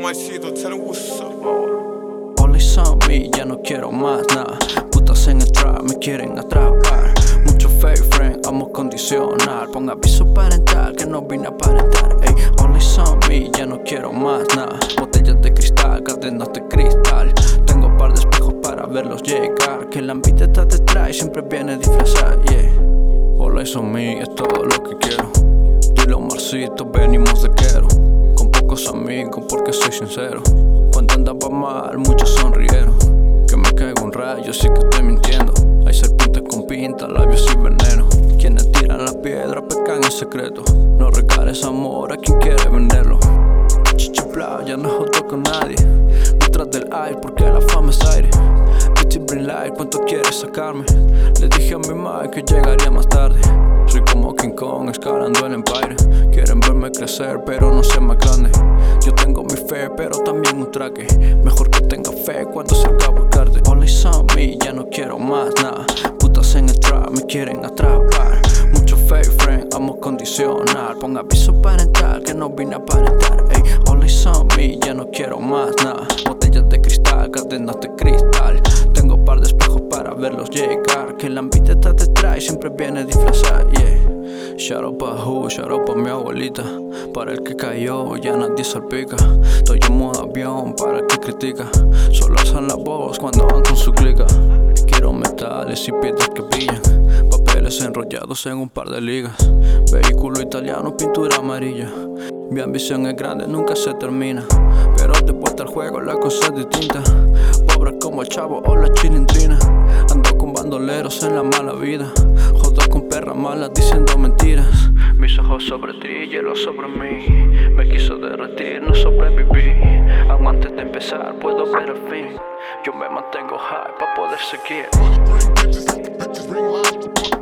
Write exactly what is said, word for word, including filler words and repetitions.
Marcito, tell him what's up. All is on me, ya no quiero más nada. Putas en el trap me quieren atrapar. Mucho fake friend, amo condicional. Ponga aviso parental que no vine a aparentar. Ey, all is on me, ya no quiero más nada. Botellas de cristal, cadenas de cristal. Tengo par de espejos para verlos llegar. Que el ambiente está detrás y siempre viene disfrazado, yeah. All is on me, es todo lo que quiero. Dilo Marcito, venimos de Quero. Con pocos amigos porque soy sincero. Cuando andaba mal, muchos sonrieron. Que me caigo un rayo, sí que estoy mintiendo. Hay serpientes con pinta, labios y veneno. Quienes tiran la piedra pecan en secreto. No regales amor a quien quiere venderlo. Chichipla, ya no jodo con nadie. Detrás del aire porque la fama es aire. Bitchy bring light, ¿cuánto quieres sacarme? Le dije a mi madre que llegaría más tarde. Soy como King Kong escalando el Empire. Quieren verme crecer pero no ser más grande. Yo tengo mi fe pero también un traque. Mejor que tenga fe cuando salga a buscarte. All is on me, ya no quiero más nada. Putas en el trap me quieren atrapar. Mucho fake friend, amo condicional. Ponga aviso parental que no vine a aparentar. Ey, all is on me, ya no quiero más nada. Botellas de cristal, cadenas de cristal. Tengo par de espejos para verlos llegar. Que el ambiente está detrás y siempre viene disfrazado, yeah. Shout out pa' who, shout out pa' mi abuelita. Para el que cayó ya nadie salpica. Estoy en modo avión para el que critica. Solo alzan la voz cuando van con su clica. Quiero metales y piedras que brillan. Papeles enrollados en un par de ligas. Vehículo italiano, pintura amarilla. Mi ambición es grande, nunca se termina. Pero después del juego la cosa es distinta. Pobre como el chavo o la chilindrina. Ando con bandoleros en la mala vida. Jodo con perras malas diciendo mentiras. Mis ojos sobre ti, hielo sobre mí. Me quiso derretir, no sobreviví. Aún antes de empezar puedo ver el fin. Yo me mantengo high para poder seguir. Bitches, bitches, ring lights.